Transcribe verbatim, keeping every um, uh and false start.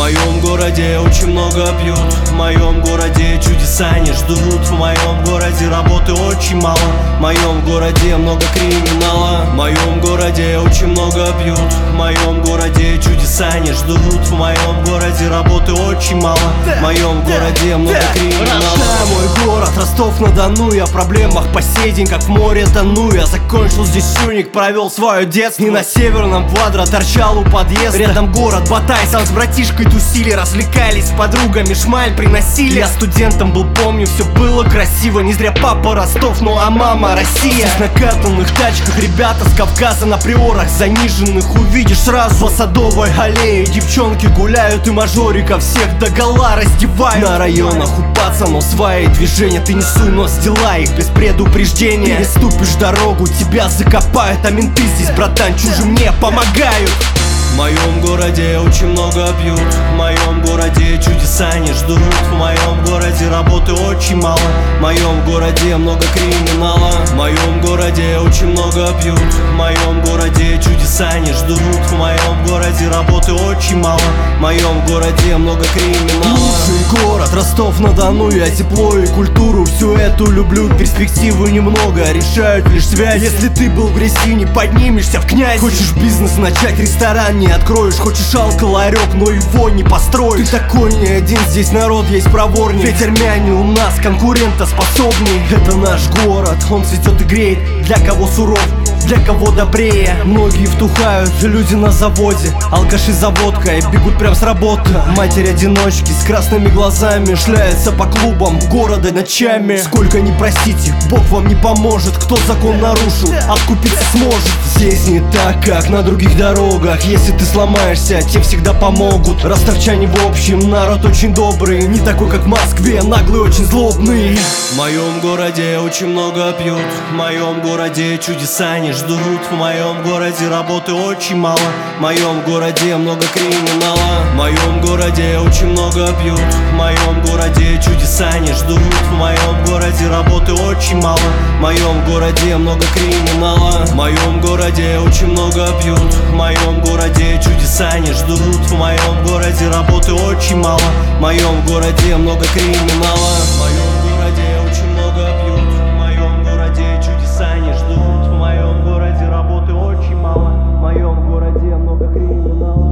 моем городе очень много пьют, в моем городе чудеса не ждут, в моем городе работы очень мало, в моем городе много криминала. В моем городе очень много пьют, в моем городе чудеса не ждут, в моем городе работы очень мало, в моем городе много криминала. Мой город Ростов-на-Дону, я в проблемах по сей день, как в море тону. Я закончил здесь юник, провел свое детство, и на северном квадро торчал у подъезда. Рядом город Батай, сам с братишкой тусили, развлекались с подругами, шмаль приносили. Я студентом был, помню, все было красиво. Не зря папа Ростов, ну а мама Россия. В накатанных тачках ребята с Кавказа, на приорах заниженных увидишь сразу. По Садовой аллее девчонки гуляют, и мажориков всех догола раздевают. На районах у пацанов свои движения, ты не суй нос в дела их без предупреждения. Переступишь дорогу, тебя закопают, а менты здесь, братан, чужим не помогают. В моем городе очень много пьют, в моем городе чудеса не ждут, в моем городе работы очень мало, в моем городе много криминала. В моем городе очень много пьют, в моем городе чудеса не ждут, в моем городе работы очень мало, в моем городе много криминала. Лучший город Ростов-на-Дону, я тепло и культуру всю эту люблю. Перспективы немного, решают лишь связь. Если ты был в грязи, не поднимешься в князь. Хочешь бизнес начать, ресторан не откроешь, хочешь алколарек, но его не построишь. Ты такой не один, здесь народ есть проворней, ведь армяне у нас конкурентоспособней. Это наш город, он цветет и греет, для кого суров, для кого добрее. Многие втухают, люди на заводе, алкаши за водкой бегут прям с работы. Матери-одиночки с красными глазами шляются по клубам города ночами. Сколько не просите, Бог вам не поможет, кто закон нарушил, откупиться сможет. Здесь не так, как на других дорогах, если ты сломаешься, те всегда помогут. Ростовчане в общем народ очень добрый, не такой как в Москве, наглый, очень злобный. В моем городе очень много пьют, в моем городе чудеса не ждут, в моем городе работы очень мало, в моем городе много криминала. В моем городе очень много пьют, в моем городе чудеса не ждут, в моем городе работы очень мало, в моем городе много криминала. В моем городе очень много пьют, в моем городе чудеса не ждут, в моем городе работы очень мало, в моем городе много криминала. В моем городе очень много пьют, в моем городе чудеса не ждут, в моем городе работы очень мало, в моем городе много криминала.